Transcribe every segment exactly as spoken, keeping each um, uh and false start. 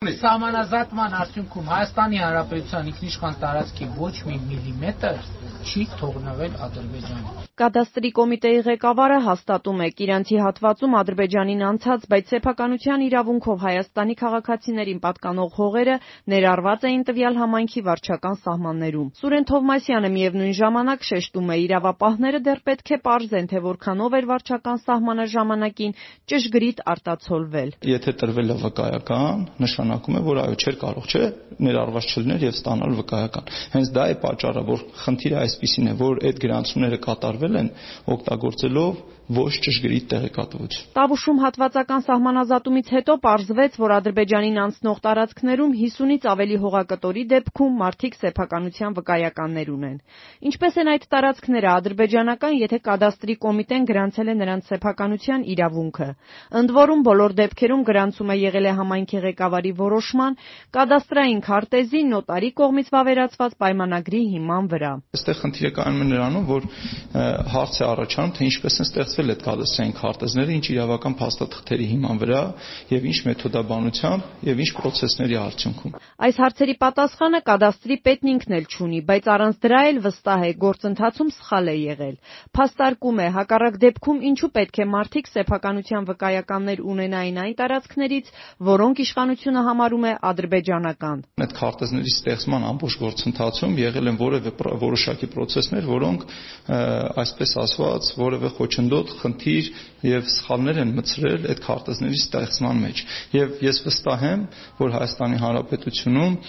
Սահմանազատման արդյունքում Հայաստանի Հանրապետության ինքնիշխան տարածքի ոչ մի միլիմետր չի թողնվել Ադրբեջանի։ Կադաստրի կոմիտեի ղեկավարը հաստատում է, Կիրանցի հատվածում Ադրբեջանին անցած, բայց սեփականության իրավունքով Հայաստանի քաղաքացիներին պատկանող հողերը ներառված էին տվյալ համայնքի վարչական սահմաններում։ Սուրեն Թովմասյանը միևնույն ժամանակ շեշտում է, իրավապահները դեռ պետք է պարզեն, թե որքանով էր վարչական սահմանը ժամանակին ճշգրիտ արտացոլվել։ Եթե տրվել է վկայական, նշանակում է, որ այո, չէր կարող, չէ, ներառված չլիներ եւ ստանալ վկայական։ Հենց դա է պատճառը, որ խնդիրը այսպիսին է, որ այդ գրանցումները կատարվել են օգտագործելով ոչ ճշգրիտ տեղեկատվություն։ Տավուշում հատվածական սահմանազատումից հետո պարզվեց, որ Ադրբեջանին անցնող տարածքներում հիսունից ավելի հողակտորի դեպքում մարդիկ սեփականության վկայականներ ունեն։ Ինչպես են այդ տարածքները ադրբեջանական, եթե կադաստրի կոմիտեն գրանցել է նրանց սեփականության իրավունքը։ Ընդ որում բոլոր դեպքերում գրանցումը եղել է համայնքի ղեկավարի որոշման, կադաստրային քարտեզի, նոտարի կողմից վավերացված պայմանագրի հիման վրա։ Այստեղ խնդիրը կայանում է նրանում, որ հարց է առաջանում, թե ինչպես են ստեղծվել այդ կադաստրային քարտեզները, ինչ իրավական փաստաթղթերի հիման վրա եւ ինչ մեթոդաբանությամբ եւ ինչ պրոցեսների արդյունքում։ Այս հարցերի պատասխանը կադաստրի պետն ինքն էլ չունի, բայց առանց դրա էլ վստահ է, գործընթացում սխալ է եղել։ Փաստարկում է, հակառակ դեպքում ինչու պետք է մարդիկ սեփականության վկայականներ ունենային այն տարածքներից, որոնք իշխանությունը համարում է ադրբեջանական։ Այդ քարտեզների ստեղծման ամբողջ գործընթացում եղել են որևէ որոշակի պրոցեսներ, որոնք այսպես ասված որևէ խոչընդոտ, խնդիր եւ սխալներ են մտցրել այդ քարտեզների ստեղծման մեջ։ Եվ ես վստահ եմ, որ Հայաստանի Հանրապետությունում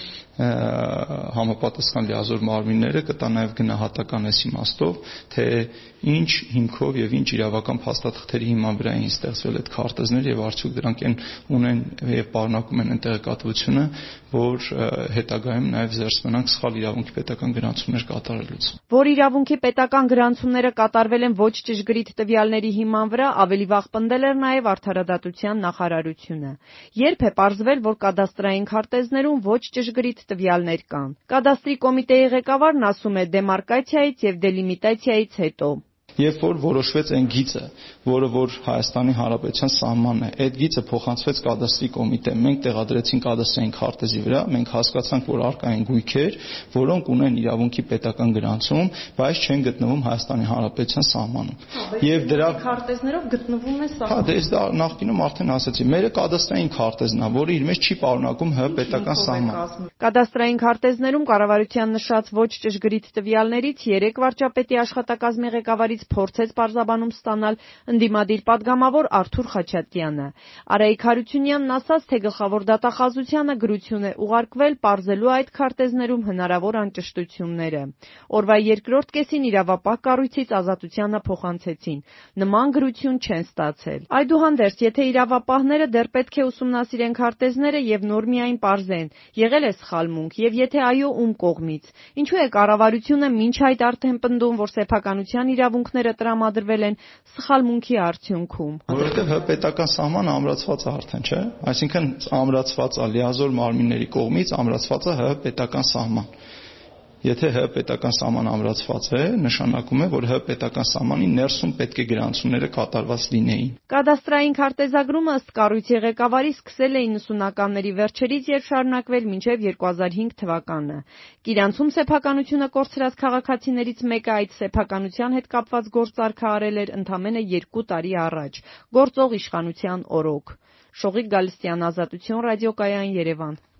համապատասխան լիազոր մարմինները կտա նաև գնահատական այս իմաստով, թե ինչ հիմքով եւ ինչ իրավական փաստաթղթերի հիման վրա են ստեղծվել այդ քարտեզները եւ արդյոք դրանք են ունեն եւ պարունակում են տեղեկատվությունը, որ հետագայում նաև զերծ մնանք սխալ իրավունքի պետական գրանցումներ կատարելուց։ Որ իրավունքի պետական գրանցումները կատարվել են ոչ ճշգրիտ տվյալների հիման վրա, ավելի վաղ պնդել էր նաև Արդարադատության նախարարությունը։ Երբ է պարզվել, որ կադաստրային քարտեզներում ոչ ճշգրիտ տվյալներ կան։ Կադաստրի կոմիտեի ղեկավարն ասում է, դեմարկացիայից եւ դելիմիտացիայից հետո Երբ որ որոշվեց այն գիծը, որը որ Հայաստանի Հանրապետության սահմանն է, այդ գիծը փոխանցվեց կադաստրի կոմիտե, մենք տեղադրեցինք կադաստրային քարտեզի վրա, մենք հասկացանք, որ առկա են գույքեր, որոնք ունեն իրավունքի պետական գրանցում, բայց չեն գտնվում Հայաստանի Հանրապետության սահմանում։ Եվ դրա քարտեզներով գտնվում է սահմանը։ Հա, դե դա նախկինում արդեն ասացի, մերը կադաստրային քարտեզն է, որը իր մեջ չի պարունակում ՀՀ պետական սահման։ Կադաստրային քարտեզներում կառավարության նշած ոչ ճշգրիտ տվյալներից երեք վարչապետի աշխատակազմի ղեկավարից փորձեց պարզաբանում ստանալ ընդդիմադիր падգամավոր Արթուր Խաչատյանը։ Արայիկ Հարությունյանն ասաց, թե գլխավոր դատախազությանը գրություն է ուղարկվել պարզելու այդ քարտեզներում հնարավոր անճշտությունները։ Օրվա երկրորդ կեսին իրավապահ կառույցից Ազատությանը փոխանցեցին։ Նման գրություն չեն ստացել։ Այդուհանդերձ, եթե իրավապահները դեռ պետք է ուսումնասիրեն քարտեզները եւ նոր միայն պարզեն, եղել է սխալմունք եւ եթե այո, ում կողմից։ Ինչու է կառավարությունը մինչ այդ արդեն պնդում, որ սեփականության իրավունքները տրամադրվել են սխալմունքի արդյունքում։ Որովհետև ՀՀ պետական սահմանը ամրացված է արդեն, չէ՞։ Այսինքն ամրացված է լիազոր մարմինների կողմից, ամրացված է ՀՀ պետական սահման։ Եթե ՀՀ պետական սահման ամրացված է, նշանակում է, որ ՀՀ պետական սահմանի ներսում պետք է գրանցումները կատարված լինեին։ Կադաստրային քարտեզագրումը ըստ կառույցի ղեկավարի սկսել է իննսունականների վերջերից եւ շարունակվել մինչեւ երկու հազար հինգ թվականը։ Կիրանցում սեփականությունը կորցրած քաղաքացիներից մեկը այդ սեփականության հետ կապված գործարքը արել էր ընդամենը երկու տարի առաջ, գործող իշխանության օրոք։ Շողիկ Գալստյան, Ազատություն ռադիոկայան, Երևան։